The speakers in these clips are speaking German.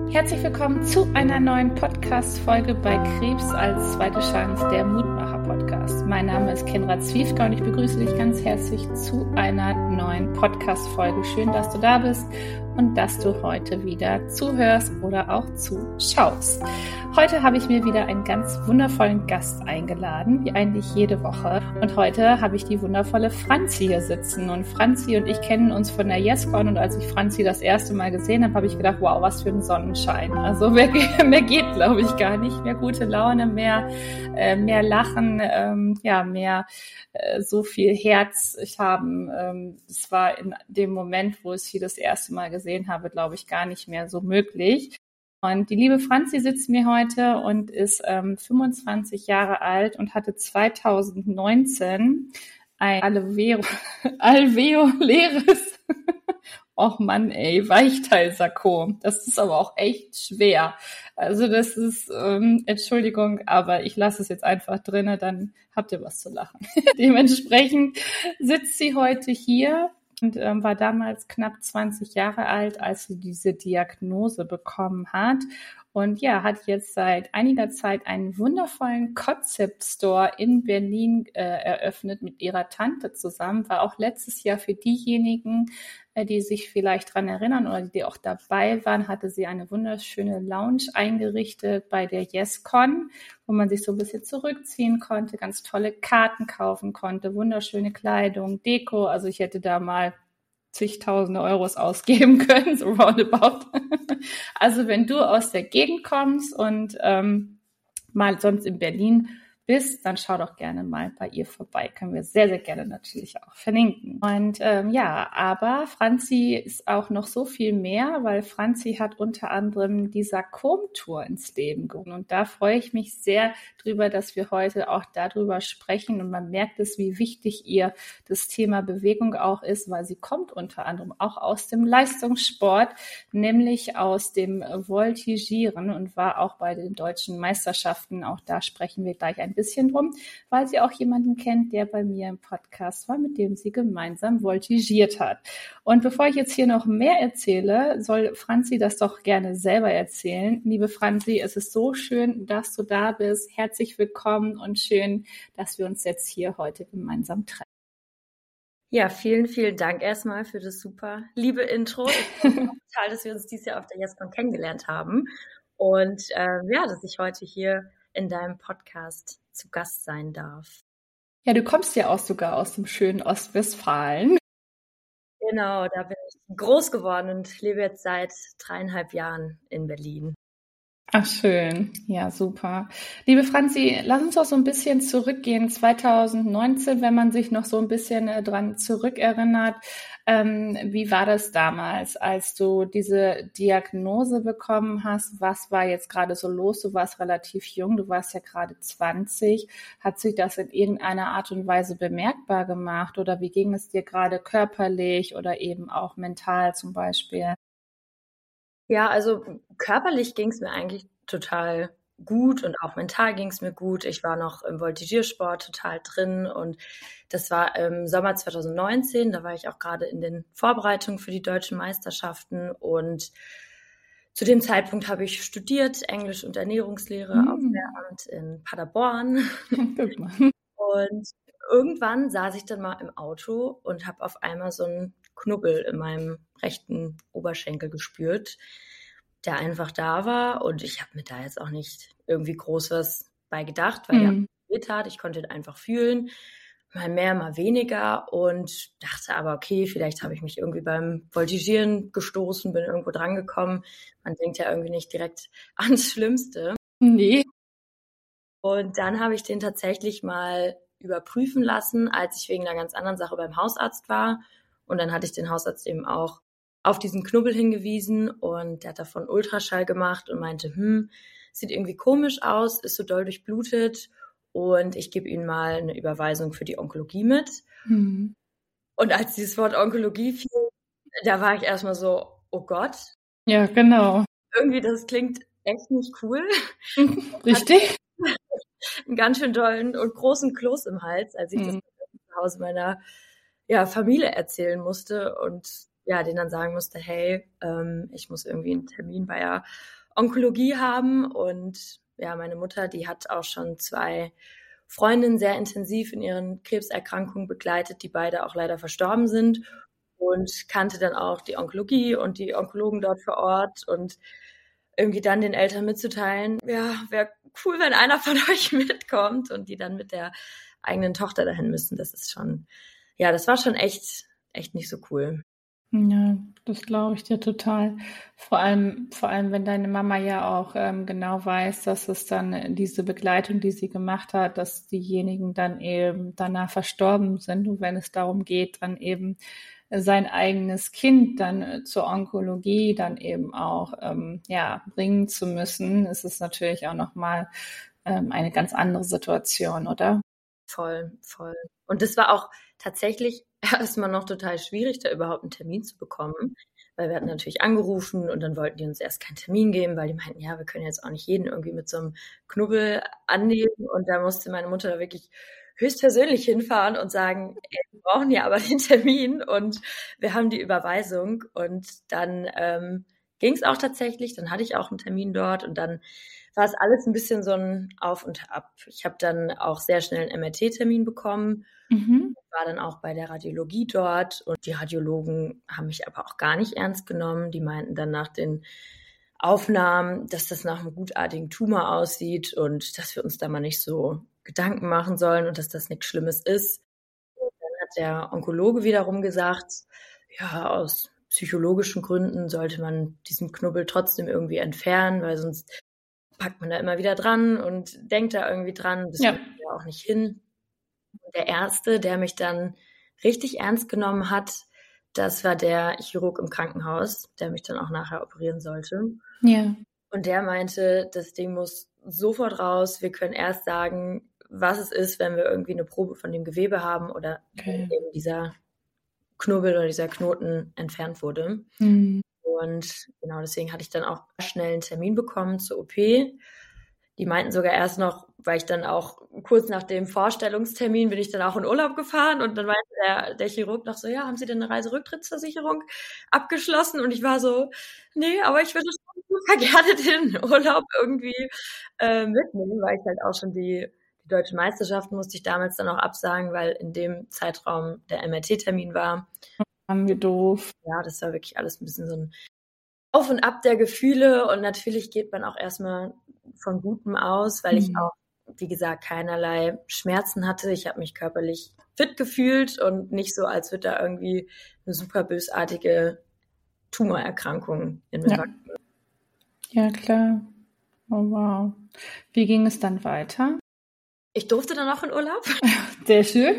Herzlich willkommen zu einer neuen Podcast-Folge bei Krebs als zweite Chance, der Mutmacher-Podcast. Mein Name ist Kendra Zwiefka und ich begrüße dich ganz herzlich zu einer neuen Podcast-Folge. Schön, dass du da bist und dass du heute wieder zuhörst oder auch zuschaust. Heute habe ich mir wieder einen ganz wundervollen Gast eingeladen, wie eigentlich jede Woche. Und heute habe ich die wundervolle Franzi hier sitzen. Und Franzi und ich kennen uns von der YesCon. Und als ich Franzi das erste Mal gesehen habe, habe ich gedacht, wow, was für ein Sonnenschein. Also mehr geht, glaube ich, gar nicht. Mehr gute Laune, mehr Lachen, mehr so viel Herz haben. Es war in dem Moment, wo ich sie das erste Mal gesehen habe, glaube ich, gar nicht mehr so möglich. Und die liebe Franzi sitzt mir heute und ist 25 Jahre alt und hatte 2019 ein alveoläres, och Mann ey, Weichteilsarkom. Das ist aber auch echt schwer. Also das ist, Entschuldigung, aber ich lasse es jetzt einfach drinne, dann habt ihr was zu lachen. Dementsprechend sitzt sie heute hier und war damals knapp 20 Jahre alt, als sie diese Diagnose bekommen hat. Und ja, hat jetzt seit einiger Zeit einen wundervollen Concept Store in Berlin eröffnet mit ihrer Tante zusammen. War auch letztes Jahr für diejenigen, die sich vielleicht dran erinnern oder die auch dabei waren, hatte sie eine wunderschöne Lounge eingerichtet bei der YesCon, wo man sich so ein bisschen zurückziehen konnte, ganz tolle Karten kaufen konnte, wunderschöne Kleidung, Deko. Also ich hätte da mal zigtausende Euros ausgeben können, so roundabout. Also wenn du aus der Gegend kommst und mal sonst in Berlin bist, dann schau doch gerne mal bei ihr vorbei. Können wir sehr, sehr gerne natürlich auch verlinken. Und aber Franzi ist auch noch so viel mehr, weil Franzi hat unter anderem die Sarkom-Tour ins Leben gerufen. Und da freue ich mich sehr drüber, dass wir heute auch darüber sprechen. Und man merkt es, wie wichtig ihr das Thema Bewegung auch ist, weil sie kommt unter anderem auch aus dem Leistungssport, nämlich aus dem Voltigieren und war auch bei den deutschen Meisterschaften. Auch da sprechen wir gleich ein bisschen drum, weil sie auch jemanden kennt, der bei mir im Podcast war, mit dem sie gemeinsam voltigiert hat. Und bevor ich jetzt hier noch mehr erzähle, soll Franzi das doch gerne selber erzählen. Liebe Franzi, es ist so schön, dass du da bist. Herzlich willkommen und schön, dass wir uns jetzt hier heute gemeinsam treffen. Ja, vielen, vielen Dank erstmal für das super liebe Intro. Ich freue mich total, dass wir uns dieses Jahr auf der YesCon kennengelernt haben und dass ich heute hier in deinem Podcast zu Gast sein darf. Ja, du kommst ja auch sogar aus dem schönen Ostwestfalen. Genau, da bin ich groß geworden und lebe jetzt seit 3,5 Jahren in Berlin. Ach, schön. Ja, super. Liebe Franzi, lass uns doch so ein bisschen zurückgehen. 2019, wenn man sich noch so ein bisschen dran zurückerinnert. Wie war das damals, als du diese Diagnose bekommen hast? Was war jetzt gerade so los? Du warst relativ jung, du warst ja gerade 20. Hat sich das in irgendeiner Art und Weise bemerkbar gemacht? Oder wie ging es dir gerade körperlich oder eben auch mental zum Beispiel? Ja, also körperlich ging es mir eigentlich total gut und auch mental ging es mir gut. Ich war noch im Voltigiersport total drin und das war im Sommer 2019. Da war ich auch gerade in den Vorbereitungen für die deutschen Meisterschaften und zu dem Zeitpunkt habe ich studiert, Englisch und Ernährungslehre auf Lehramt in Paderborn. Guck mal. Und irgendwann saß ich dann mal im Auto und habe auf einmal so einen Knubbel in meinem rechten Oberschenkel gespürt, der einfach da war. Und ich habe mir da jetzt auch nicht irgendwie groß was bei gedacht, weil der weh tat. Ich konnte ihn einfach fühlen, mal mehr, mal weniger. Und dachte aber, okay, vielleicht habe ich mich irgendwie beim Voltigieren gestoßen, bin irgendwo dran gekommen. Man denkt ja irgendwie nicht direkt ans Schlimmste. Nee. Und dann habe ich den tatsächlich mal überprüfen lassen, als ich wegen einer ganz anderen Sache beim Hausarzt war. Und dann hatte ich den Hausarzt eben auch auf diesen Knubbel hingewiesen und der hat davon Ultraschall gemacht und meinte, sieht irgendwie komisch aus, ist so doll durchblutet und ich gebe Ihnen mal eine Überweisung für die Onkologie mit. Und als dieses Wort Onkologie fiel, da war ich erstmal so, oh Gott. Ja, genau. Irgendwie, das klingt echt nicht cool. Richtig. Einen ganz schön dollen und großen Kloß im Hals, als ich das zu Hause meiner Familie erzählen musste. Und ja, denen dann sagen musste, hey, ich muss irgendwie einen Termin bei der Onkologie haben. Und ja, meine Mutter, die hat auch schon 2 Freundinnen sehr intensiv in ihren Krebserkrankungen begleitet, die beide auch leider verstorben sind, und kannte dann auch die Onkologie und die Onkologen dort vor Ort, und irgendwie dann den Eltern mitzuteilen, ja, wäre cool, wenn einer von euch mitkommt, und die dann mit der eigenen Tochter dahin müssen. Das ist schon, ja, das war schon echt nicht so cool. Ja, das glaube ich dir total. Vor allem, wenn deine Mama ja auch genau weiß, dass es dann diese Begleitung, die sie gemacht hat, dass diejenigen dann eben danach verstorben sind. Und wenn es darum geht, dann eben sein eigenes Kind dann zur Onkologie dann eben auch bringen zu müssen, ist es natürlich auch nochmal eine ganz andere Situation, oder? Voll. Und das war auch tatsächlich erstmal noch total schwierig, da überhaupt einen Termin zu bekommen, weil wir hatten natürlich angerufen und dann wollten die uns erst keinen Termin geben, weil die meinten, ja, wir können jetzt auch nicht jeden irgendwie mit so einem Knubbel annehmen, und da musste meine Mutter da wirklich höchstpersönlich hinfahren und sagen, ey, wir brauchen ja aber den Termin und wir haben die Überweisung, und dann ging es auch tatsächlich, dann hatte ich auch einen Termin dort, und dann war es alles ein bisschen so ein Auf und Ab. Ich habe dann auch sehr schnell einen MRT-Termin bekommen, war dann auch bei der Radiologie dort, und die Radiologen haben mich aber auch gar nicht ernst genommen. Die meinten dann nach den Aufnahmen, dass das nach einem gutartigen Tumor aussieht und dass wir uns da mal nicht so Gedanken machen sollen und dass das nichts Schlimmes ist. Und dann hat der Onkologe wiederum gesagt, ja, aus psychologischen Gründen sollte man diesen Knubbel trotzdem irgendwie entfernen, weil sonst packt man da immer wieder dran und denkt da irgendwie dran. Das kriegt ja auch nicht hin. Und der Erste, der mich dann richtig ernst genommen hat, das war der Chirurg im Krankenhaus, der mich dann auch nachher operieren sollte. Ja. Und der meinte, das Ding muss sofort raus. Wir können erst sagen, was es ist, wenn wir irgendwie eine Probe von dem Gewebe haben oder wenn eben dieser Knubbel oder dieser Knoten entfernt wurde. Und genau deswegen hatte ich dann auch schnell einen Termin bekommen zur OP. Die meinten sogar erst noch, weil ich dann auch kurz nach dem Vorstellungstermin bin ich dann auch in Urlaub gefahren, und dann meinte der Chirurg noch so, ja, haben Sie denn eine Reiserücktrittsversicherung abgeschlossen? Und ich war so, nee, aber ich würde schon super gerne den Urlaub irgendwie mitnehmen, weil ich halt auch schon die deutschen Meisterschaften musste ich damals dann auch absagen, weil in dem Zeitraum der MRT-Termin war. Wie doof. Ja, das war wirklich alles ein bisschen so ein Auf und Ab der Gefühle, und natürlich geht man auch erstmal von Gutem aus, weil ich auch, wie gesagt, keinerlei Schmerzen hatte. Ich habe mich körperlich fit gefühlt und nicht so, als würde da irgendwie eine super bösartige Tumorerkrankung in mir wachsen. Ja, klar. Oh, wow. Wie ging es dann weiter? Ich durfte dann auch in Urlaub. Sehr schön.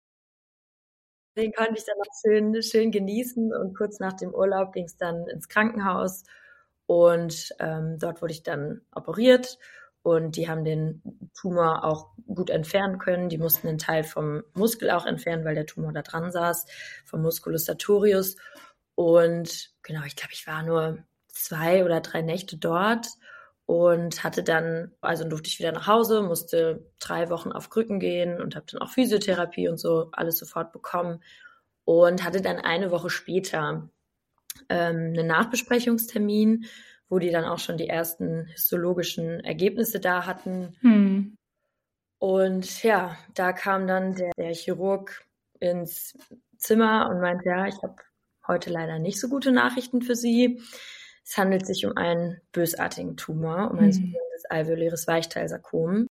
Den konnte ich dann noch schön genießen, und kurz nach dem Urlaub ging es dann ins Krankenhaus, und dort wurde ich dann operiert, und die haben den Tumor auch gut entfernen können. Die mussten einen Teil vom Muskel auch entfernen, weil der Tumor da dran saß, vom Musculus sartorius. Und genau, ich glaube, ich war nur 2 oder 3 Nächte dort und hatte dann, also durfte ich wieder nach Hause, musste 3 Wochen auf Krücken gehen und habe dann auch Physiotherapie und so alles sofort bekommen, und hatte dann eine Woche später einen Nachbesprechungstermin, wo die dann auch schon die ersten histologischen Ergebnisse da hatten. Und ja, da kam dann der Chirurg ins Zimmer und meinte, ja, ich habe heute leider nicht so gute Nachrichten für Sie. Es handelt sich um einen bösartigen Tumor, um ein sogenanntes alveoläres Weichteilsarkom.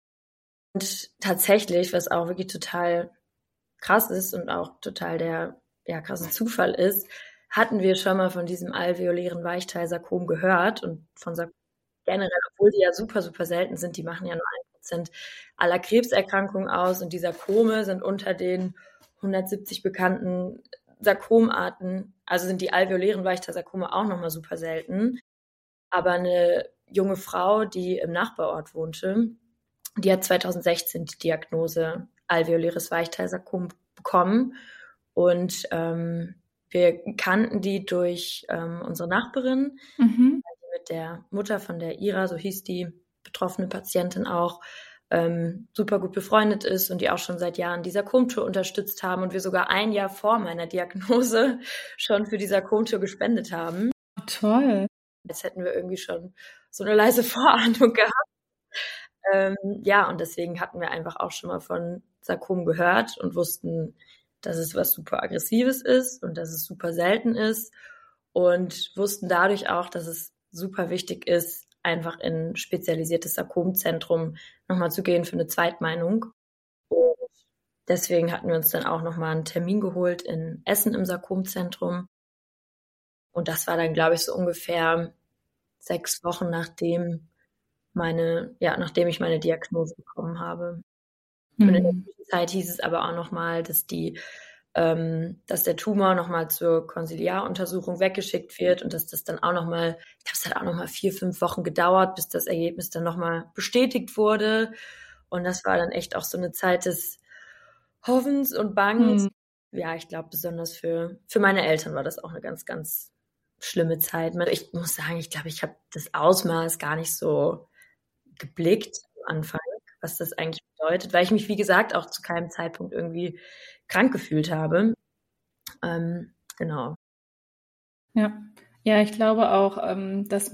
Und tatsächlich, was auch wirklich total krass ist und auch total der krasse Zufall ist, hatten wir schon mal von diesem alveolären Weichteilsarkom gehört und von Sarkomen generell, obwohl die ja super, super selten sind. Die machen ja nur 1% aller Krebserkrankungen aus, und die Sarkome sind unter den 170 bekannten Sarkomarten, also sind die alveolären Weichteilsarkome auch nochmal super selten. Aber eine junge Frau, die im Nachbarort wohnte, die hat 2016 die Diagnose alveoläres Weichteilsarkom bekommen, und wir kannten die durch unsere Nachbarin, weil die mit der Mutter von der Ira, so hieß die betroffene Patientin auch, super gut befreundet ist und die auch schon seit Jahren die Sarkomtour unterstützt haben und wir sogar ein Jahr vor meiner Diagnose schon für die Sarkomtour gespendet haben. Toll. Jetzt hätten wir irgendwie schon so eine leise Vorahnung gehabt. Ja, und deswegen hatten wir einfach auch schon mal von Sarkom gehört und wussten, dass es was super Aggressives ist und dass es super selten ist und wussten dadurch auch, dass es super wichtig ist, einfach in ein spezialisiertes Sarkomzentrum nochmal zu gehen für eine Zweitmeinung. Und deswegen hatten wir uns dann auch nochmal einen Termin geholt in Essen im Sarkomzentrum. Und das war dann, glaube ich, so ungefähr 6 Wochen, nachdem ich meine Diagnose bekommen habe. Und in der Zwischenzeit hieß es aber auch nochmal, dass der Tumor nochmal zur Konsiliaruntersuchung weggeschickt wird und dass das dann auch nochmal, ich glaube, es hat auch nochmal 4, 5 Wochen gedauert, bis das Ergebnis dann nochmal bestätigt wurde. Und das war dann echt auch so eine Zeit des Hoffens und Bangens. Ja, ich glaube, besonders für meine Eltern war das auch eine ganz, ganz schlimme Zeit. Ich muss sagen, ich glaube, ich habe das Ausmaß gar nicht so geblickt am Anfang, was das eigentlich bedeutet, weil ich mich, wie gesagt, auch zu keinem Zeitpunkt irgendwie krank gefühlt habe. Genau. Ja, ich glaube auch, dass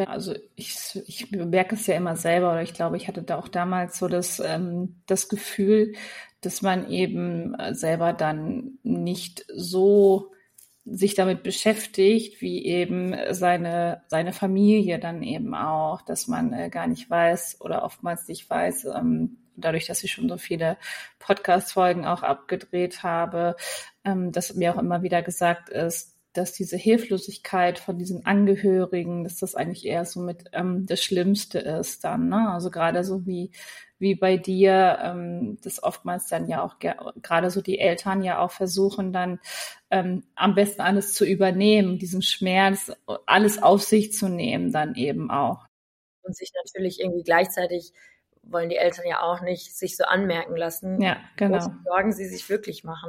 ich merke es ja immer selber, oder ich glaube, ich hatte da auch damals so das Gefühl, dass man eben selber dann nicht so sich damit beschäftigt, wie eben seine Familie dann eben auch, dass man gar nicht weiß oder oftmals nicht weiß, dadurch, dass ich schon so viele Podcast-Folgen auch abgedreht habe, dass mir auch immer wieder gesagt ist, dass diese Hilflosigkeit von diesen Angehörigen, dass das eigentlich eher so mit das Schlimmste ist dann, ne? Also gerade so wie bei dir, das oftmals dann ja auch gerade so die Eltern ja auch versuchen dann am besten alles zu übernehmen, diesen Schmerz, alles auf sich zu nehmen dann eben auch. Und sich natürlich irgendwie gleichzeitig wollen die Eltern ja auch nicht sich so anmerken lassen, Ja, genau. welche Sorgen sie sich wirklich machen.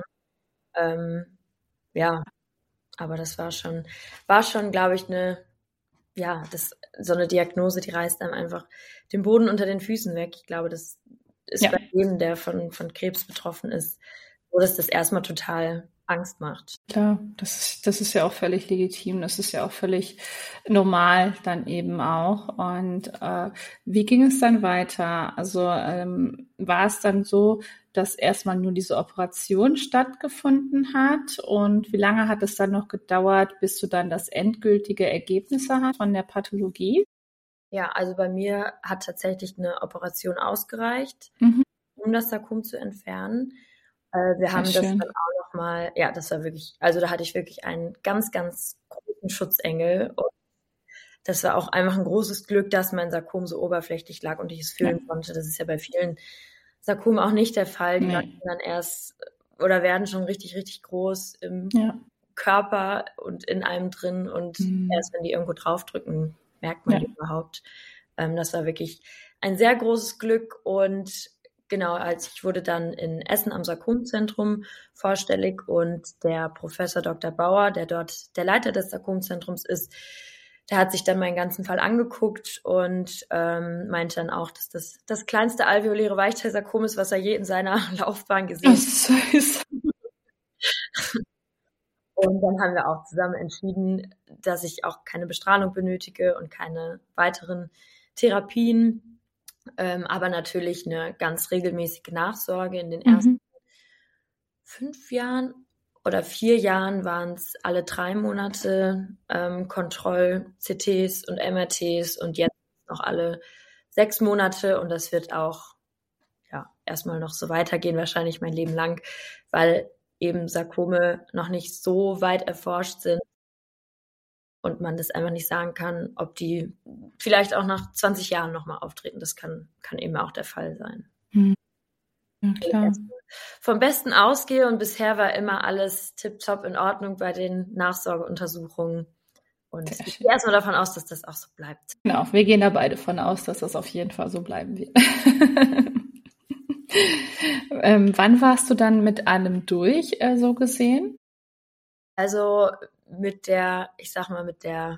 Ja, aber das war schon, glaube ich, so eine Diagnose, die reißt einem einfach den Boden unter den Füßen weg. Ich glaube, das ist bei jedem, der von Krebs betroffen ist, wo das erstmal total Angst macht. Klar, das ist ja auch völlig legitim, das ist ja auch völlig normal dann eben auch. Und wie ging es dann weiter? Also war es dann so, dass erstmal nur diese Operation stattgefunden hat? Und wie lange hat es dann noch gedauert, bis du dann das endgültige Ergebnis hast von der Pathologie? Ja, also bei mir hat tatsächlich eine Operation ausgereicht, um das Sarkom zu entfernen. Wir haben das dann auch nochmal, ja, das war wirklich, also da hatte ich wirklich einen ganz, ganz großen Schutzengel. Und das war auch einfach ein großes Glück, dass mein Sarkom so oberflächlich lag und ich es fühlen konnte. Das ist ja bei vielen Sarkomen auch nicht der Fall. Die wachsen dann erst oder werden schon richtig, richtig groß im Körper und in einem drin. Und erst wenn die irgendwo draufdrücken, merkt man die überhaupt. Das war wirklich ein sehr großes Glück. Und genau, ich wurde dann in Essen am Sarkomzentrum vorstellig und der Professor Dr. Bauer, der dort der Leiter des Sarkomzentrums ist, der hat sich dann meinen ganzen Fall angeguckt und meinte dann auch, dass das kleinste alveoläre Weichteilsarkom ist, was er je in seiner Laufbahn gesehen hat. Und dann haben wir auch zusammen entschieden, dass ich auch keine Bestrahlung benötige und keine weiteren Therapien, aber natürlich eine ganz regelmäßige Nachsorge. In den ersten 5 Jahren oder 4 Jahren waren es alle 3 Monate Kontroll-CTs und MRTs und jetzt noch alle 6 Monate und das wird auch erstmal noch so weitergehen, wahrscheinlich mein Leben lang, weil eben Sarkome noch nicht so weit erforscht sind und man das einfach nicht sagen kann, ob die vielleicht auch nach 20 Jahren nochmal auftreten. Das kann eben auch der Fall sein. Ja, klar. Vom Besten ausgehe und bisher war immer alles tipptopp in Ordnung bei den Nachsorgeuntersuchungen. Und ich gehe erstmal davon aus, dass das auch so bleibt. Genau, wir gehen da beide von aus, dass das auf jeden Fall so bleiben wird. Wann warst du dann mit allem durch, so gesehen? Also mit der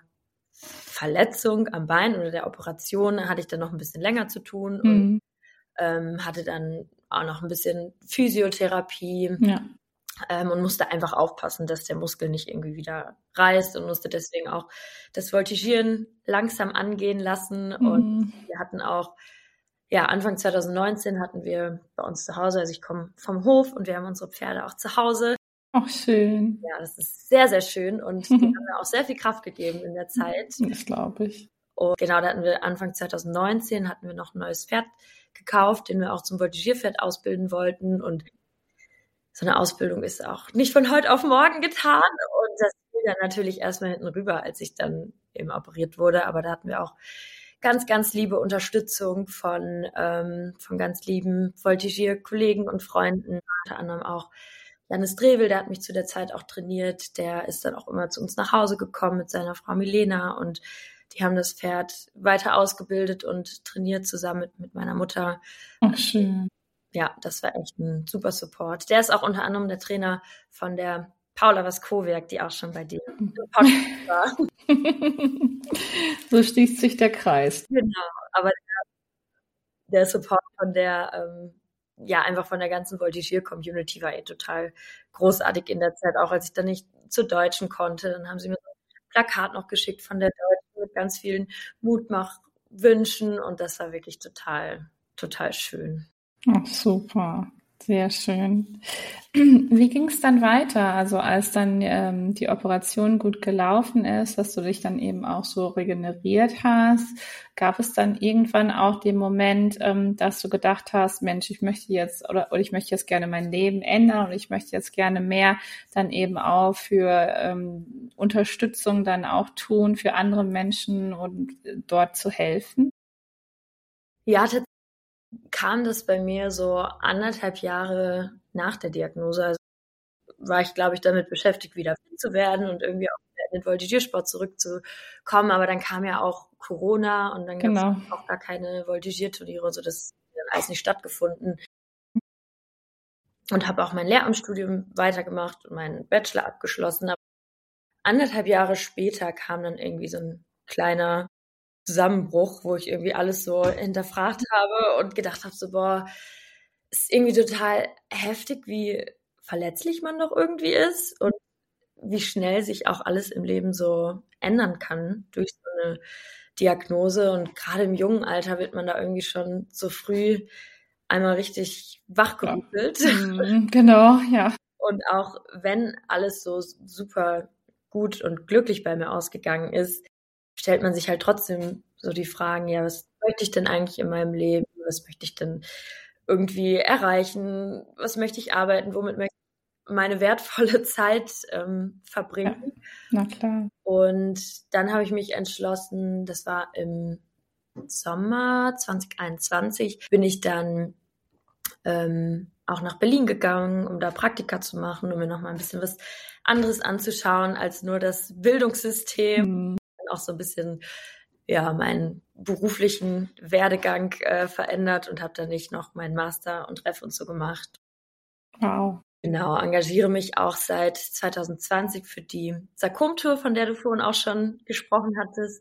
Verletzung am Bein oder der Operation hatte ich dann noch ein bisschen länger zu tun. Und hatte dann auch noch ein bisschen Physiotherapie. Ja. Und musste einfach aufpassen, dass der Muskel nicht irgendwie wieder reißt und musste deswegen auch das Voltigieren langsam angehen lassen. Und wir hatten auch, Anfang 2019 hatten wir bei uns zu Hause, also ich komme vom Hof und wir haben unsere Pferde auch zu Hause. Ach, schön. Ja, das ist sehr, sehr schön und die haben mir auch sehr viel Kraft gegeben in der Zeit. Das glaube ich. Und genau, da hatten wir Anfang 2019 hatten wir noch ein neues Pferd gekauft, den wir auch zum Voltigierpferd ausbilden wollten. Und so eine Ausbildung ist auch nicht von heute auf morgen getan. Und das fiel dann natürlich erstmal hinten rüber, als ich dann eben operiert wurde. Aber da hatten wir auch ganz, ganz liebe Unterstützung von ganz lieben Voltigierkollegen und Freunden. Unter anderem auch Janis Drevel, der hat mich zu der Zeit auch trainiert. Der ist dann auch immer zu uns nach Hause gekommen mit seiner Frau Milena. Und die haben das Pferd weiter ausgebildet und trainiert zusammen mit meiner Mutter. Ach, schön. Ja, das war echt ein super Support. Der ist auch unter anderem der Trainer von der Paula Waskowiak, die auch schon bei dir im Podcast war. So schließt sich der Kreis. Genau, aber der Support von der, einfach von der ganzen Voltigier-Community war total großartig in der Zeit, auch als ich dann nicht zur Deutschen konnte. Dann haben sie mir so ein Plakat noch geschickt von der Deutschen mit ganz vielen Mutmachwünschen und das war wirklich total, total schön. Ach, super, sehr schön. Wie ging es dann weiter? Also als dann die Operation gut gelaufen ist, dass du dich dann eben auch so regeneriert hast, gab es dann irgendwann auch den Moment, dass du gedacht hast, Mensch, ich möchte jetzt oder ich möchte jetzt gerne mein Leben ändern und ich möchte jetzt gerne mehr dann eben auch für Unterstützung dann auch tun für andere Menschen und dort zu helfen? Ja, tatsächlich kam das bei mir so 1,5 Jahre nach der Diagnose. Also war ich, glaube ich, damit beschäftigt, wieder fit zu werden und irgendwie auch in den Voltigiersport zurückzukommen. Aber dann kam ja auch Corona und dann gab es auch gar keine Voltigierturniere und so. Das hat alles nicht stattgefunden. Und habe auch mein Lehramtsstudium weitergemacht und meinen Bachelor abgeschlossen. Aber 1,5 Jahre später kam dann irgendwie so ein kleiner Zusammenbruch, wo ich irgendwie alles so hinterfragt habe und gedacht habe, so, boah, ist irgendwie total heftig, wie verletzlich man doch irgendwie ist und wie schnell sich auch alles im Leben so ändern kann durch so eine Diagnose. Und gerade im jungen Alter wird man da irgendwie schon so früh einmal richtig wachgerüttelt. Ja. Genau, ja. Und auch wenn alles so super gut und glücklich bei mir ausgegangen ist, stellt man sich halt trotzdem so die Fragen, ja, was möchte ich denn eigentlich in meinem Leben? Was möchte ich denn irgendwie erreichen? Was möchte ich arbeiten? Womit möchte ich meine wertvolle Zeit verbringen? Ja, na klar. Und dann habe ich mich entschlossen, das war im Sommer 2021, bin ich dann auch nach Berlin gegangen, um da Praktika zu machen, um mir noch mal ein bisschen was anderes anzuschauen als nur das Bildungssystem. Auch so ein bisschen meinen beruflichen Werdegang verändert und habe dann nicht noch meinen Master und Ref und so gemacht. Wow. Genau, engagiere mich auch seit 2020 für die Sarkom-Tour, von der du vorhin auch schon gesprochen hattest.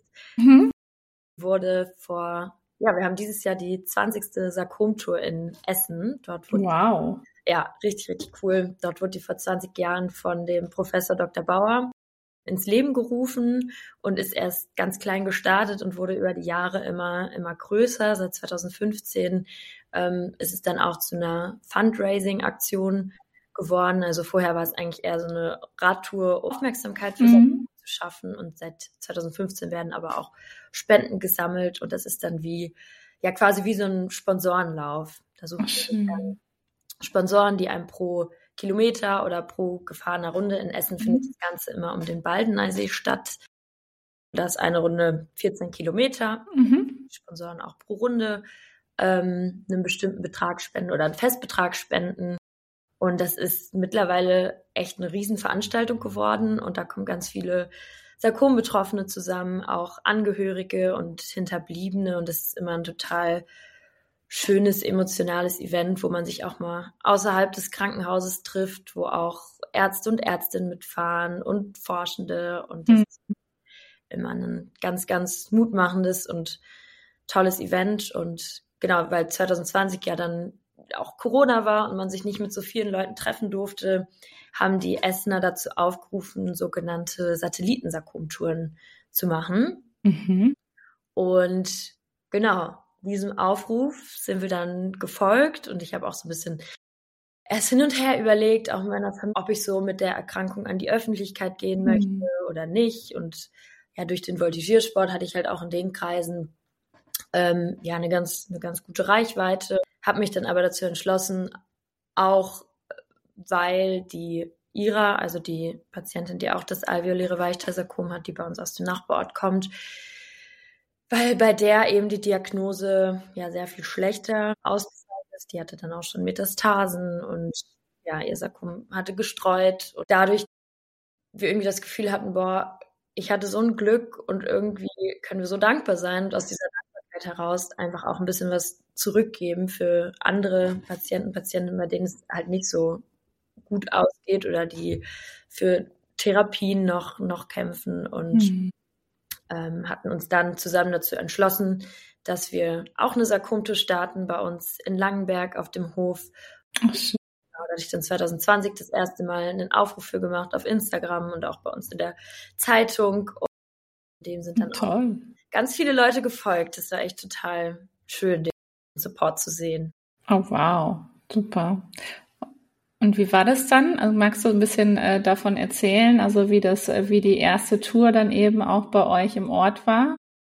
Wurde wir haben dieses Jahr die 20. Sarkom-Tour in Essen. Dort wurde wow. Ja, richtig, richtig cool. Dort wurde die vor 20 Jahren von dem Professor Dr. Bauer ins Leben gerufen und ist erst ganz klein gestartet und wurde über die Jahre immer größer. Seit 2015 ist es dann auch zu einer Fundraising-Aktion geworden. Also vorher war es eigentlich eher so eine Radtour, Aufmerksamkeit für Sarkom zu schaffen. Und seit 2015 werden aber auch Spenden gesammelt und das ist dann quasi wie so ein Sponsorenlauf. Da suchen wir dann Sponsoren, die einem pro Kilometer oder pro gefahrener Runde, in Essen findet das Ganze immer um den Baldeneysee statt. Da ist eine Runde 14 Kilometer. Sponsoren auch pro Runde einen bestimmten Betrag spenden oder einen Festbetrag spenden. Und das ist mittlerweile echt eine Riesenveranstaltung geworden. Und da kommen ganz viele Sarkom-Betroffene zusammen, auch Angehörige und Hinterbliebene. Und das ist immer ein total schönes, emotionales Event, wo man sich auch mal außerhalb des Krankenhauses trifft, wo auch Ärzte und Ärztinnen mitfahren und Forschende. Und das ist immer ein ganz, ganz mutmachendes und tolles Event. Und genau, weil 2020 ja dann auch Corona war und man sich nicht mit so vielen Leuten treffen durfte, haben die Essener dazu aufgerufen, sogenannte Satellitensarkom-Touren zu machen. Mhm. Und genau, diesem Aufruf sind wir dann gefolgt und ich habe auch so ein bisschen erst hin und her überlegt, auch in meiner Familie, ob ich so mit der Erkrankung an die Öffentlichkeit gehen möchte oder nicht. Und ja, durch den Voltigiersport hatte ich halt auch in den Kreisen eine ganz gute Reichweite. Habe mich dann aber dazu entschlossen, auch weil die Ira, also die Patientin, die auch das alveoläre Weichteilsarkom hat, die bei uns aus dem Nachbarort kommt, weil bei der eben die Diagnose ja sehr viel schlechter ausgefallen ist. Die hatte dann auch schon Metastasen und ja, ihr Sarkom hatte gestreut. Und dadurch wir irgendwie das Gefühl hatten, boah, ich hatte so ein Glück und irgendwie können wir so dankbar sein und aus dieser Dankbarkeit heraus einfach auch ein bisschen was zurückgeben für andere Patienten, Patientinnen, bei denen es halt nicht so gut ausgeht oder die für Therapien noch kämpfen und hatten uns dann zusammen dazu entschlossen, dass wir auch eine Sarkomtour starten bei uns in Langenberg auf dem Hof. Ach, schön. Da hatte ich dann 2020 das erste Mal einen Aufruf für gemacht auf Instagram und auch bei uns in der Zeitung. Und dem sind dann auch ganz viele Leute gefolgt. Das war echt total schön, den Support zu sehen. Oh, wow. Super. Und wie war das dann? Also magst du ein bisschen davon erzählen, also wie die erste Tour dann eben auch bei euch im Ort war?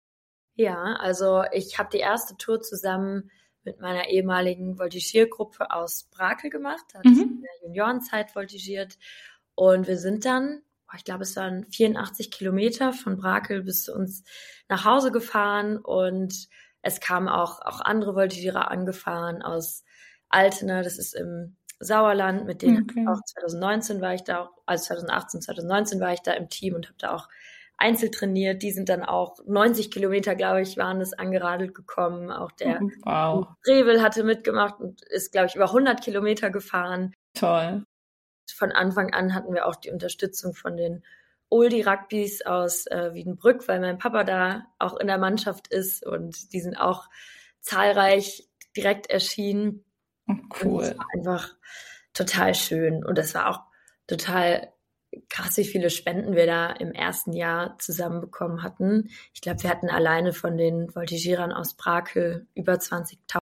Ja, also ich habe die erste Tour zusammen mit meiner ehemaligen Voltigiergruppe aus Brakel gemacht. Da hatte ich in der Juniorenzeit voltigiert. Und wir sind dann, ich glaube, es waren 84 Kilometer von Brakel bis zu uns nach Hause gefahren. Und es kamen auch andere Voltigierer angefahren aus Altena, das ist im Sauerland, mit denen auch 2019 war ich da, also 2018, 2019 war ich da im Team und habe da auch einzeln trainiert. Die sind dann auch 90 Kilometer, glaube ich, waren das angeradelt gekommen. Auch der Revel hatte mitgemacht und ist, glaube ich, über 100 Kilometer gefahren. Toll. Von Anfang an hatten wir auch die Unterstützung von den Oldie Rugbys aus Wiedenbrück, weil mein Papa da auch in der Mannschaft ist und die sind auch zahlreich direkt erschienen. Cool. Und das war einfach total schön und das war auch total krass, wie viele Spenden wir da im ersten Jahr zusammenbekommen hatten. Ich glaube, wir hatten alleine von den Voltigierern aus Brakel über 20.000.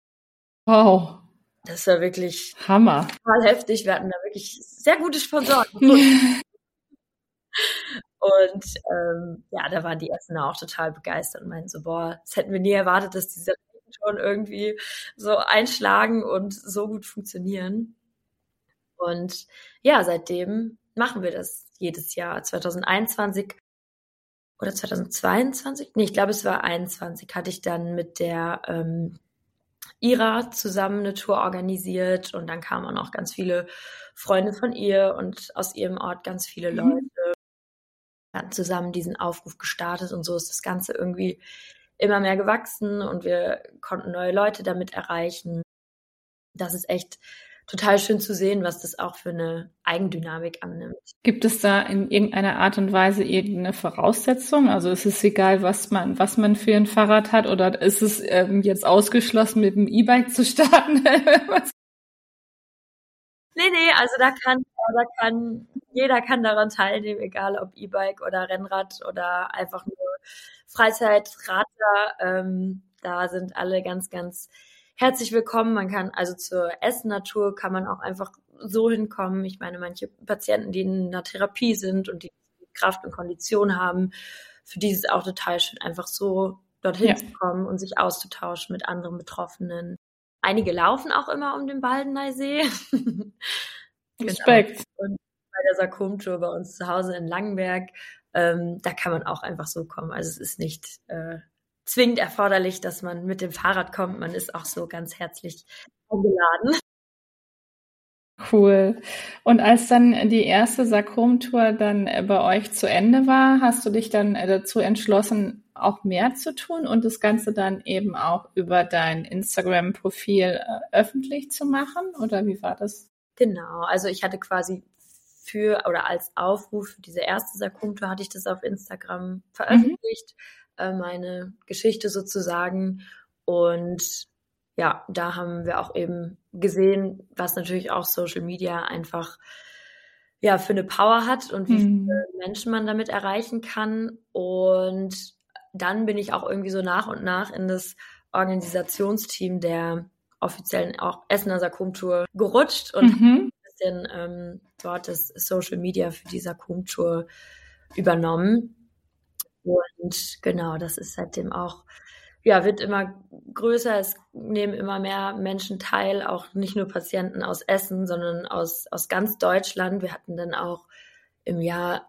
Wow. Das war wirklich Hammer. Total heftig. Wir hatten da wirklich sehr gute Sponsoren. Und da waren die Essener auch total begeistert und meinten so, boah, das hätten wir nie erwartet, dass diese schon irgendwie so einschlagen und so gut funktionieren. Und ja, seitdem machen wir das jedes Jahr. 2021 oder 2022? Nee, ich glaube, es war 21, hatte ich dann mit der Ira zusammen eine Tour organisiert und dann kamen auch noch ganz viele Freunde von ihr und aus ihrem Ort ganz viele Leute. Wir hatten zusammen diesen Aufruf gestartet und so ist das Ganze irgendwie immer mehr gewachsen und wir konnten neue Leute damit erreichen. Das ist echt total schön zu sehen, was das auch für eine Eigendynamik annimmt. Gibt es da in irgendeiner Art und Weise irgendeine Voraussetzung? Also ist es egal, was man für ein Fahrrad hat oder ist es jetzt ausgeschlossen, mit dem E-Bike zu starten? Nee, also jeder kann daran teilnehmen, egal ob E-Bike oder Rennrad oder einfach nur Freizeitradler. Da sind alle ganz, ganz herzlich willkommen. Man kann also zur Essener Tour kann man auch einfach so hinkommen. Ich meine, manche Patienten, die in einer Therapie sind und die Kraft und Kondition haben, für die ist es auch total schön, einfach so dorthin zu kommen und sich auszutauschen mit anderen Betroffenen. Einige laufen auch immer um den Baldeneysee. Respekt. Genau. Und bei der Sarkom-Tour bei uns zu Hause in Langenberg, da kann man auch einfach so kommen. Also es ist nicht zwingend erforderlich, dass man mit dem Fahrrad kommt. Man ist auch so ganz herzlich eingeladen. Cool. Und als dann die erste Sarkom-Tour dann bei euch zu Ende war, hast du dich dann dazu entschlossen, auch mehr zu tun und das Ganze dann eben auch über dein Instagram-Profil öffentlich zu machen? Oder wie war das? Genau, also ich hatte quasi als Aufruf für diese erste Sarkom-Tour hatte ich das auf Instagram veröffentlicht, meine Geschichte sozusagen. Und ja, da haben wir auch eben gesehen, was natürlich auch Social Media einfach ja für eine Power hat und wie viele Menschen man damit erreichen kann. Und dann bin ich auch irgendwie so nach und nach in das Organisationsteam der offiziellen auch Essener Sarkom-Tour gerutscht und ein bisschen dort das Social Media für die Sarkom-Tour übernommen. Und genau, das ist seitdem auch, ja, wird immer größer. Es nehmen immer mehr Menschen teil, auch nicht nur Patienten aus Essen, sondern aus ganz Deutschland. Wir hatten dann auch im Jahr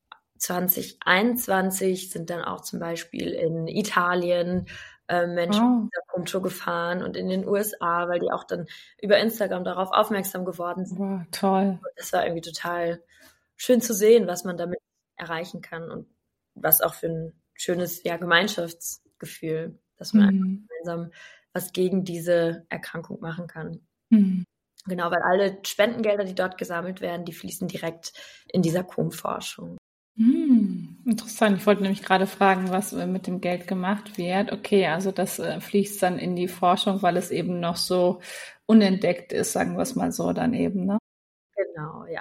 2021 sind dann auch zum Beispiel in Italien Menschen mit der Sarkom-Tour gefahren und in den USA, weil die auch dann über Instagram darauf aufmerksam geworden sind. Wow, toll. Und das war irgendwie total schön zu sehen, was man damit erreichen kann und was auch für ein schönes Gemeinschaftsgefühl, dass man einfach gemeinsam was gegen diese Erkrankung machen kann. Genau, weil alle Spendengelder, die dort gesammelt werden, die fließen direkt in die Sarkom-Forschung. Interessant. Ich wollte nämlich gerade fragen, was mit dem Geld gemacht wird. Okay, also das fließt dann in die Forschung, weil es eben noch so unentdeckt ist, sagen wir es mal so dann eben, ne? Genau, ja.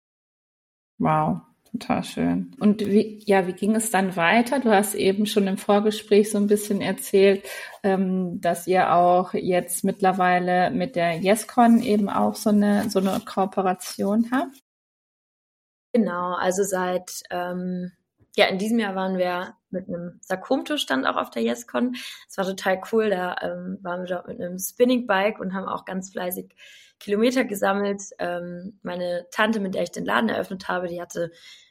Wow, total schön. Und wie ging es dann weiter? Du hast eben schon im Vorgespräch so ein bisschen erzählt, dass ihr auch jetzt mittlerweile mit der YesCon eben auch so eine Kooperation habt. Genau, also seit, in diesem Jahr waren wir mit einem Sarkom-Tour-Stand auch auf der YesCon. Es war total cool, da waren wir dort mit einem Spinning-Bike und haben auch ganz fleißig Kilometer gesammelt. Meine Tante, mit der ich den Laden eröffnet habe, die hatte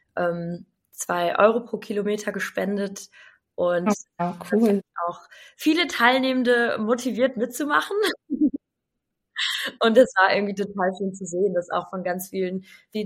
2 Euro pro Kilometer gespendet und cool. auch viele Teilnehmende motiviert mitzumachen. Und es war irgendwie total schön zu sehen, dass auch von ganz vielen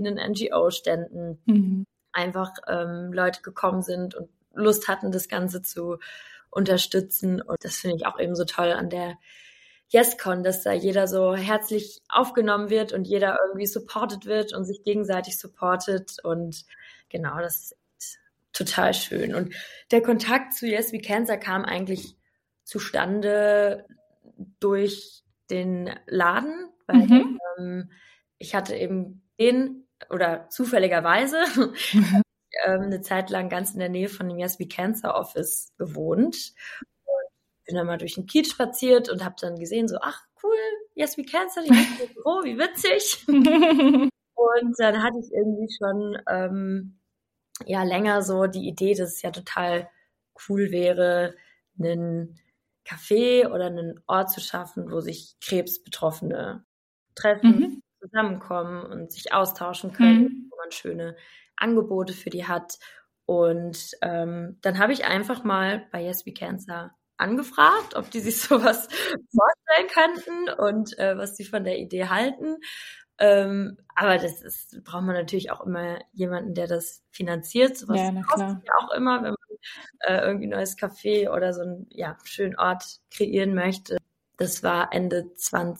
NGO-Ständen einfach Leute gekommen sind und Lust hatten, das Ganze zu unterstützen. Und das finde ich auch eben so toll an der YesCon, dass da jeder so herzlich aufgenommen wird und jeder irgendwie supported wird und sich gegenseitig supportet. Und genau, das ist total schön. Und der Kontakt zu Yes We Cancer kam eigentlich zustande durch den Laden, weil ich hatte eben zufälligerweise eine Zeit lang ganz in der Nähe von dem Yes We Cancer Office gewohnt und bin dann mal durch den Kiez spaziert und habe dann gesehen, so, ach cool, Yes We Cancer, die sind im Büro, wie witzig. Und dann hatte ich irgendwie schon länger so die Idee, dass es ja total cool wäre, einen Café oder einen Ort zu schaffen, wo sich Krebsbetroffene treffen, zusammenkommen und sich austauschen können, wo man schöne Angebote für die hat. Und dann habe ich einfach mal bei Yes We Cancer angefragt, ob die sich sowas vorstellen könnten und was sie von der Idee halten. Aber braucht man natürlich auch immer jemanden, der das finanziert. Sowas kostet ja auch immer, wenn man irgendwie ein neues Café oder so einen schönen Ort kreieren möchte. Das war Ende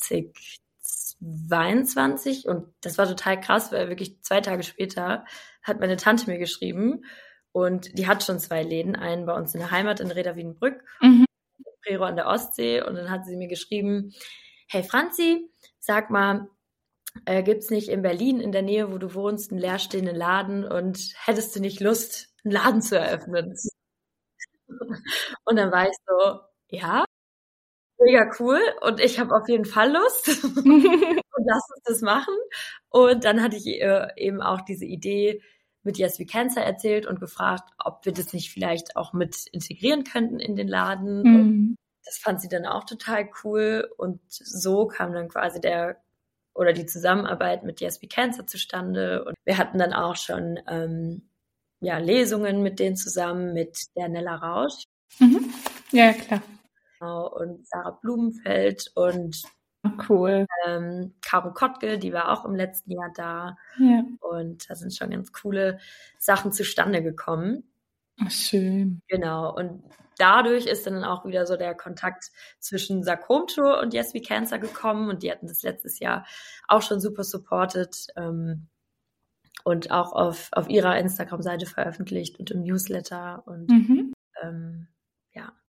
2022 und das war total krass, weil wirklich 2 Tage später hat meine Tante mir geschrieben und die hat schon 2 Läden, einen bei uns in der Heimat in Reda Wiedenbrück, Prero an der Ostsee, und dann hat sie mir geschrieben, hey Franzi, sag mal, gibt's nicht in Berlin in der Nähe, wo du wohnst, einen leerstehenden Laden und hättest du nicht Lust, einen Laden zu eröffnen? Und dann war ich so, ja, mega cool und ich habe auf jeden Fall Lust und lass uns das machen. Und dann hatte ich eben auch diese Idee mit Yes We Cancer erzählt und gefragt, ob wir das nicht vielleicht auch mit integrieren könnten in den Laden. Und das fand sie dann auch total cool und so kam dann quasi die Zusammenarbeit mit Yes We Cancer zustande. Und wir hatten dann auch schon Lesungen mit denen zusammen, mit der Nella Rausch. Ja, klar. Und Sarah Blumenfeld und cool. Caro Kottke, die war auch im letzten Jahr da. Ja. Und da sind schon ganz coole Sachen zustande gekommen. Ach, schön. Genau. Und dadurch ist dann auch wieder so der Kontakt zwischen Sarkom-Tour und Yes We Cancer gekommen. Und die hatten das letztes Jahr auch schon super supported und auch auf ihrer Instagram-Seite veröffentlicht und im Newsletter. Und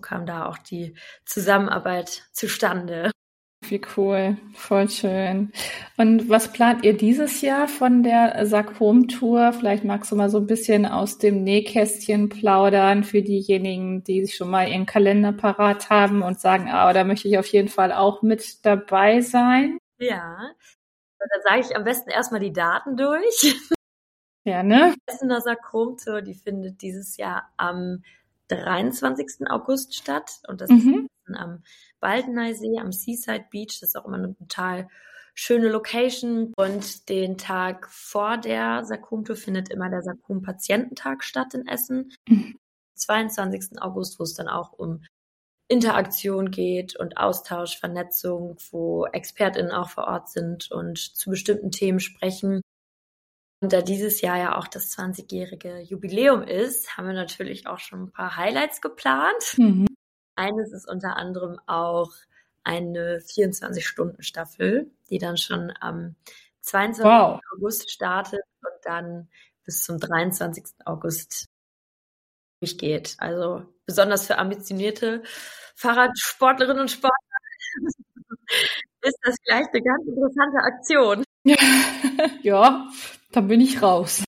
kam da auch die Zusammenarbeit zustande. Wie cool, voll schön. Und was plant ihr dieses Jahr von der Sarkom-Tour? Vielleicht magst du mal so ein bisschen aus dem Nähkästchen plaudern für diejenigen, die sich schon mal ihren Kalender parat haben und sagen, da möchte ich auf jeden Fall auch mit dabei sein. Ja, dann sage ich am besten erstmal die Daten durch. Ja, ne? Die Essener Sarkom-Tour, die findet dieses Jahr am 23. August statt und das ist am Baldeneysee, am Seaside Beach. Das ist auch immer eine total schöne Location. Und den Tag vor der Sarkom-Tour findet immer der Sarkom-Patiententag statt in Essen. 22. August, wo es dann auch um Interaktion geht und Austausch, Vernetzung, wo ExpertInnen auch vor Ort sind und zu bestimmten Themen sprechen. Und da dieses Jahr ja auch das 20-jährige Jubiläum ist, haben wir natürlich auch schon ein paar Highlights geplant. Eines ist unter anderem auch eine 24-Stunden-Staffel, die dann schon am 22. August startet und dann bis zum 23. August durchgeht. Also besonders für ambitionierte Fahrradsportlerinnen und Sportler ist das gleich eine ganz interessante Aktion. Ja, dann bin ich raus.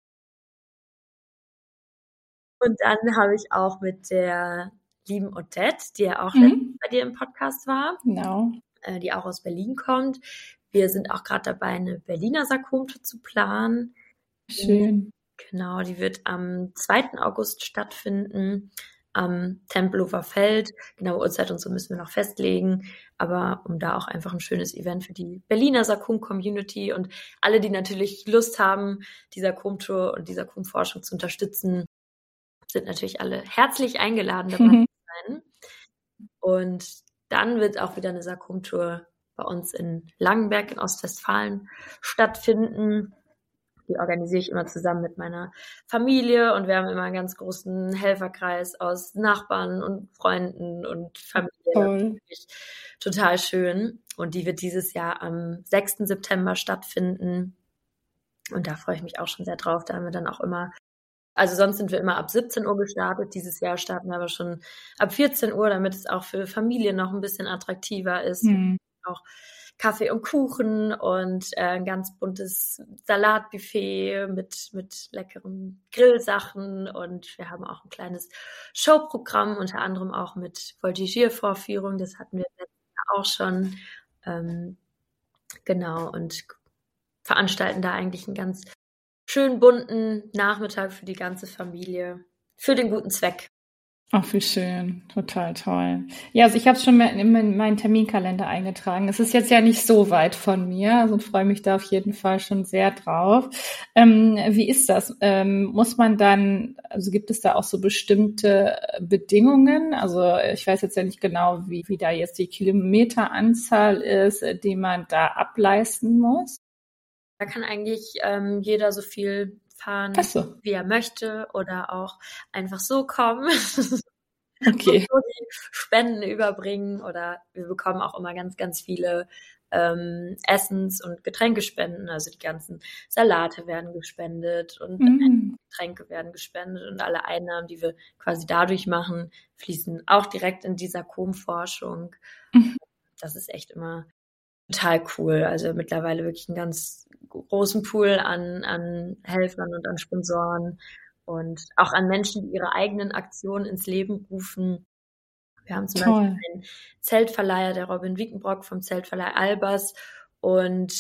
Und dann habe ich auch mit der lieben Odette, die ja auch bei dir im Podcast war, genau, die auch aus Berlin kommt. Wir sind auch gerade dabei, eine Berliner Sarkom-Tour zu planen. Schön. Genau, die wird am 2. August stattfinden, am Tempelhofer Feld. Genaue Uhrzeit und so müssen wir noch festlegen. Aber um da auch einfach ein schönes Event für die Berliner Sarkom-Community und alle, die natürlich Lust haben, die Sarkom-Tour und die Sarkom-Forschung zu unterstützen, sind natürlich alle herzlich eingeladen, dabei zu sein. Und dann wird auch wieder eine Sarkom-Tour bei uns in Langenberg in Ostwestfalen stattfinden. Die organisiere ich immer zusammen mit meiner Familie und wir haben immer einen ganz großen Helferkreis aus Nachbarn und Freunden und Familie. Total schön. Und die wird dieses Jahr am 6. September stattfinden. Und da freue ich mich auch schon sehr drauf. Da haben wir dann auch immer, also sonst sind wir immer ab 17 Uhr gestartet. Dieses Jahr starten wir aber schon ab 14 Uhr, damit es auch für Familien noch ein bisschen attraktiver ist. Auch Kaffee und Kuchen und ein ganz buntes Salatbuffet mit leckeren Grillsachen. Und wir haben auch ein kleines Showprogramm, unter anderem auch mit Voltigiervorführung. Das hatten wir letztes Jahr auch schon. Genau, und veranstalten da eigentlich einen ganz schönen bunten Nachmittag für die ganze Familie, für den guten Zweck. Ach, wie schön. Total toll. Ja, also ich habe es schon in meinen Terminkalender eingetragen. Es ist jetzt ja nicht so weit von mir, also freue mich da auf jeden Fall schon sehr drauf. Wie ist das? Muss man dann, also gibt es da auch so bestimmte Bedingungen? Also ich weiß jetzt ja nicht genau, wie da jetzt die Kilometeranzahl ist, die man da ableisten muss. Da kann eigentlich jeder so viel fahren, wie er möchte oder auch einfach so kommen. Okay. Und so die Spenden überbringen oder wir bekommen auch immer ganz, ganz viele Essens- und Getränkespenden. Also die ganzen Salate werden gespendet und Getränke werden gespendet und alle Einnahmen, die wir quasi dadurch machen, fließen auch direkt in die Sarkom-Forschung. Das ist echt immer total cool. Also mittlerweile wirklich einen ganz großen Pool an Helfern und an Sponsoren und auch an Menschen, die ihre eigenen Aktionen ins Leben rufen. Wir haben zum Beispiel einen Zeltverleiher, der Robin Wiekenbrock vom Zeltverleih Albers und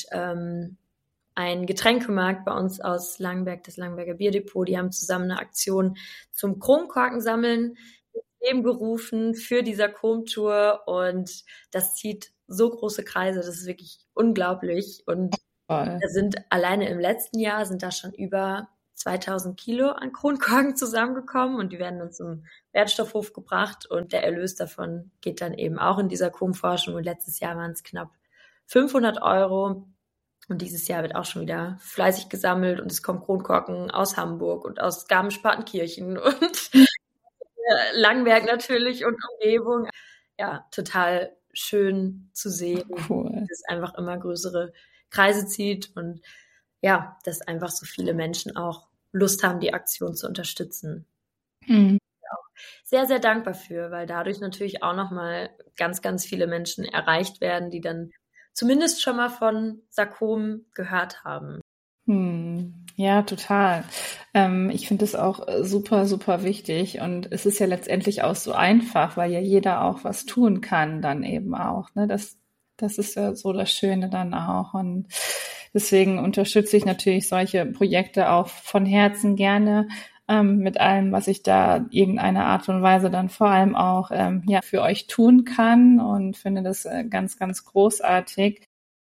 ein Getränkemarkt bei uns aus Langenberg, das Langenberger Bierdepot. Die haben zusammen eine Aktion zum Kronkorkensammeln ins Leben gerufen für die Sarkom-Tour und das zieht so große Kreise, das ist wirklich unglaublich. Und da sind alleine im letzten Jahr sind da schon über 2000 Kilo an Kronkorken zusammengekommen und die werden dann zum Wertstoffhof gebracht und der Erlös davon geht dann eben auch in dieser Sarkom-Forschung und letztes Jahr waren es knapp 500 € und dieses Jahr wird auch schon wieder fleißig gesammelt und es kommen Kronkorken aus Hamburg und aus Garmisch-Partenkirchen und Langenberg natürlich und Umgebung. Ja, total schön zu sehen, dass es einfach immer größere Kreise zieht und ja, dass einfach so viele Menschen auch Lust haben, die Aktion zu unterstützen. Ja, sehr, sehr dankbar für, weil dadurch natürlich auch nochmal ganz, ganz viele Menschen erreicht werden, die dann zumindest schon mal von Sarkom gehört haben. Ja, total. Ich finde es auch super, super wichtig und es ist ja letztendlich auch so einfach, weil ja jeder auch was tun kann dann eben auch, ne? Das ist ja so das Schöne dann auch und deswegen unterstütze ich natürlich solche Projekte auch von Herzen gerne mit allem, was ich da irgendeine Art und Weise dann vor allem auch ja für euch tun kann und finde das ganz, ganz großartig.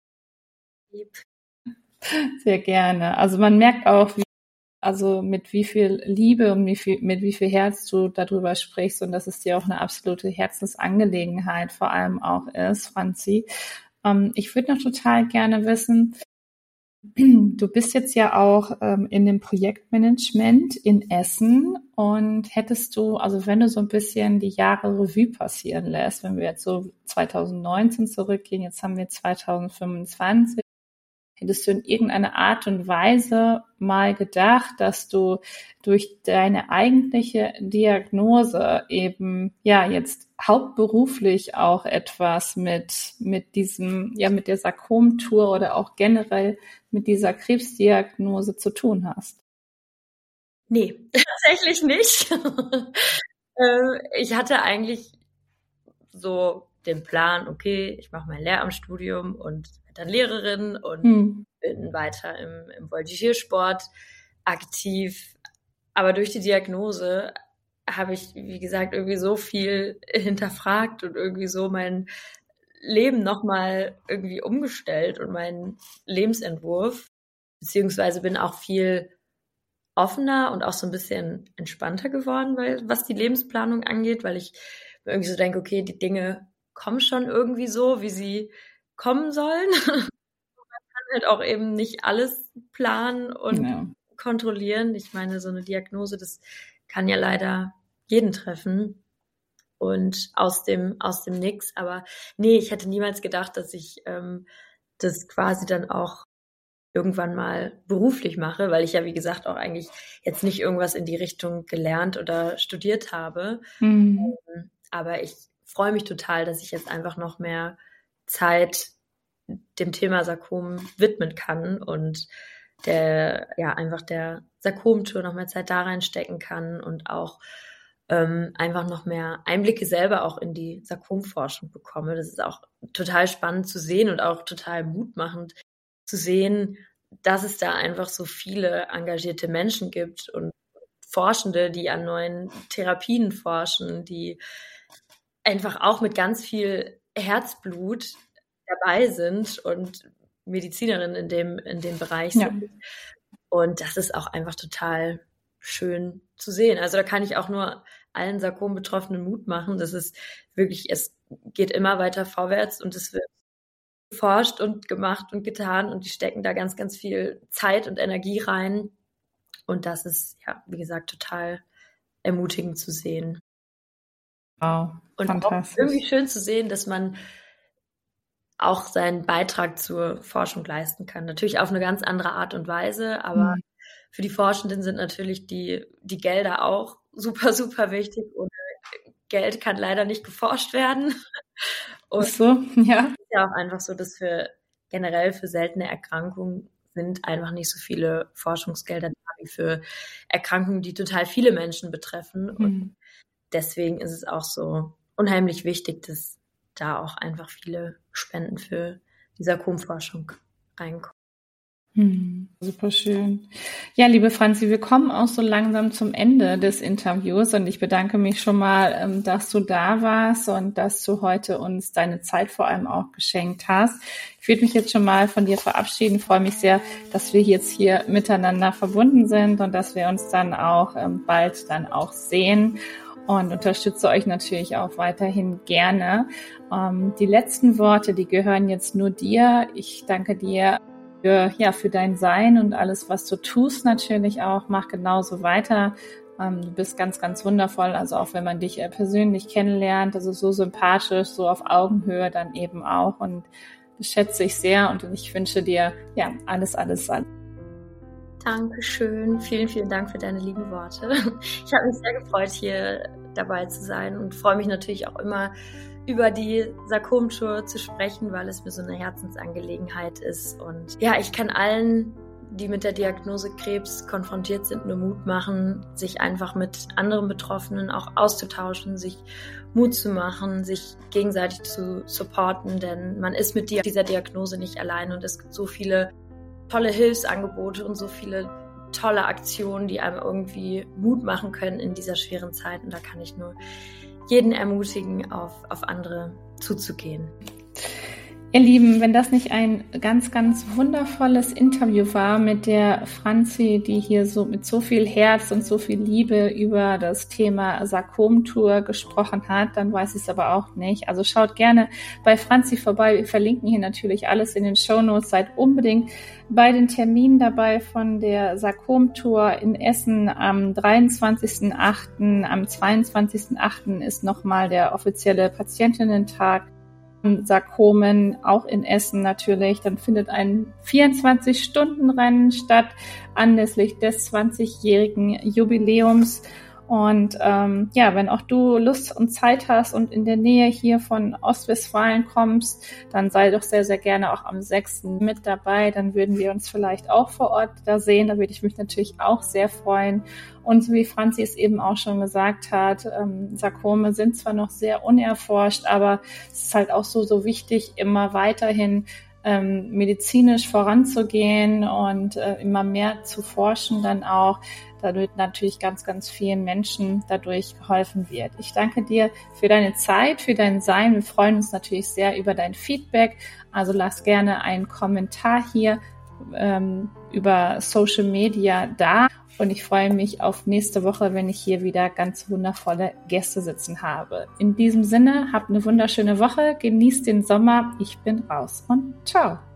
Sehr gerne. Also man merkt auch, also mit wie viel Liebe und mit wie viel Herz du darüber sprichst und dass es dir auch eine absolute Herzensangelegenheit vor allem auch ist, Franzi. Ich würde noch total gerne wissen, du bist jetzt ja auch in dem Projektmanagement in Essen und hättest du, also wenn du so ein bisschen die Jahre Revue passieren lässt, wenn wir jetzt so 2019 zurückgehen, jetzt haben wir 2025, hättest du in irgendeiner Art und Weise mal gedacht, dass du durch deine eigentliche Diagnose eben, ja, jetzt hauptberuflich auch etwas mit diesem, ja, mit der Sarkomtour oder auch generell mit dieser Krebsdiagnose zu tun hast? Nee, tatsächlich nicht. Ich hatte eigentlich so den Plan, okay, ich mache mein Lehramtsstudium und werde dann Lehrerin und bin weiter im Voltigiersport aktiv. Aber durch die Diagnose habe ich, wie gesagt, irgendwie so viel hinterfragt und irgendwie so mein Leben nochmal irgendwie umgestellt und meinen Lebensentwurf, beziehungsweise bin auch viel offener und auch so ein bisschen entspannter geworden, weil was die Lebensplanung angeht, weil ich mir irgendwie so denke, okay, die Dinge kommen schon irgendwie so, wie sie kommen sollen. Man kann halt auch eben nicht alles planen und kontrollieren. Ich meine, so eine Diagnose, das kann ja leider jeden treffen und aus dem Nix. Aber nee, ich hätte niemals gedacht, dass ich das quasi dann auch irgendwann mal beruflich mache, weil ich ja, wie gesagt, auch eigentlich jetzt nicht irgendwas in die Richtung gelernt oder studiert habe. Aber ich freue mich total, dass ich jetzt einfach noch mehr Zeit dem Thema Sarkom widmen kann und einfach der Sarkomtour noch mehr Zeit da reinstecken kann und auch einfach noch mehr Einblicke selber auch in die Sarkomforschung bekomme. Das ist auch total spannend zu sehen und auch total mutmachend zu sehen, dass es da einfach so viele engagierte Menschen gibt und Forschende, die an neuen Therapien forschen, die einfach auch mit ganz viel Herzblut dabei sind und Medizinerinnen in dem Bereich sind. Ja. Und das ist auch einfach total schön zu sehen. Also da kann ich auch nur allen Sarkom-Betroffenen Mut machen. Das ist wirklich, es geht immer weiter vorwärts und es wird geforscht und gemacht und getan und die stecken da ganz, ganz viel Zeit und Energie rein. Und das ist, ja, wie gesagt, total ermutigend zu sehen. Wow, und fantastisch. Auch irgendwie schön zu sehen, dass man auch seinen Beitrag zur Forschung leisten kann. Natürlich auf eine ganz andere Art und Weise, aber für die Forschenden sind natürlich die Gelder auch super, super wichtig. Ohne Geld kann leider nicht geforscht werden. Und so, ja. Es ist ja auch einfach so, dass generell für seltene Erkrankungen sind einfach nicht so viele Forschungsgelder da wie für Erkrankungen, die total viele Menschen betreffen. Und deswegen ist es auch so unheimlich wichtig, dass da auch einfach viele Spenden für die Sarkomforschung reinkommen. Super schön. Ja, liebe Franzi, wir kommen auch so langsam zum Ende des Interviews und ich bedanke mich schon mal, dass du da warst und dass du heute uns deine Zeit vor allem auch geschenkt hast. Ich würde mich jetzt schon mal von dir verabschieden, freue mich sehr, dass wir jetzt hier miteinander verbunden sind und dass wir uns dann auch bald dann auch sehen. Und unterstütze euch natürlich auch weiterhin gerne. Die letzten Worte, die gehören jetzt nur dir. Ich danke dir für dein Sein und alles, was du tust natürlich auch. Mach genauso weiter. Du bist ganz, ganz wundervoll. Also auch wenn man dich persönlich kennenlernt, also so sympathisch, so auf Augenhöhe dann eben auch. Und das schätze ich sehr und ich wünsche dir alles. Dankeschön. Vielen, vielen Dank für deine lieben Worte. Ich habe mich sehr gefreut, hier dabei zu sein und freue mich natürlich auch immer, über die Sarkom-Tour zu sprechen, weil es mir so eine Herzensangelegenheit ist. Und ja, ich kann allen, die mit der Diagnose Krebs konfrontiert sind, nur Mut machen, sich einfach mit anderen Betroffenen auch auszutauschen, sich Mut zu machen, sich gegenseitig zu supporten, denn man ist mit dieser Diagnose nicht allein und es gibt so viele tolle Hilfsangebote und so viele tolle Aktionen, die einem irgendwie Mut machen können in dieser schweren Zeit. Und da kann ich nur jeden ermutigen, auf andere zuzugehen. Ihr Lieben, wenn das nicht ein ganz, ganz wundervolles Interview war mit der Franzi, die hier so mit so viel Herz und so viel Liebe über das Thema Sarkom-Tour gesprochen hat, dann weiß ich es aber auch nicht. Also schaut gerne bei Franzi vorbei. Wir verlinken hier natürlich alles in den Shownotes. Seid unbedingt bei den Terminen dabei von der Sarkom-Tour in Essen am 23.08. Am 22.08. ist nochmal der offizielle Patientinnen-Tag. Sarkomen, auch in Essen natürlich. Dann findet ein 24-Stunden-Rennen statt, anlässlich des 20-jährigen Jubiläums. Und wenn auch du Lust und Zeit hast und in der Nähe hier von Ostwestfalen kommst, dann sei doch sehr, sehr gerne auch am 6. mit dabei. Dann würden wir uns vielleicht auch vor Ort da sehen. Da würde ich mich natürlich auch sehr freuen. Und so wie Franzi es eben auch schon gesagt hat, Sarkome sind zwar noch sehr unerforscht, aber es ist halt auch so wichtig, immer weiterhin medizinisch voranzugehen und immer mehr zu forschen dann auch, dadurch natürlich ganz, ganz vielen Menschen dadurch geholfen wird. Ich danke dir für deine Zeit, für dein Sein. Wir freuen uns natürlich sehr über dein Feedback. Also lass gerne einen Kommentar hier über Social Media da. Und ich freue mich auf nächste Woche, wenn ich hier wieder ganz wundervolle Gäste sitzen habe. In diesem Sinne, habt eine wunderschöne Woche, genießt den Sommer. Ich bin raus und ciao.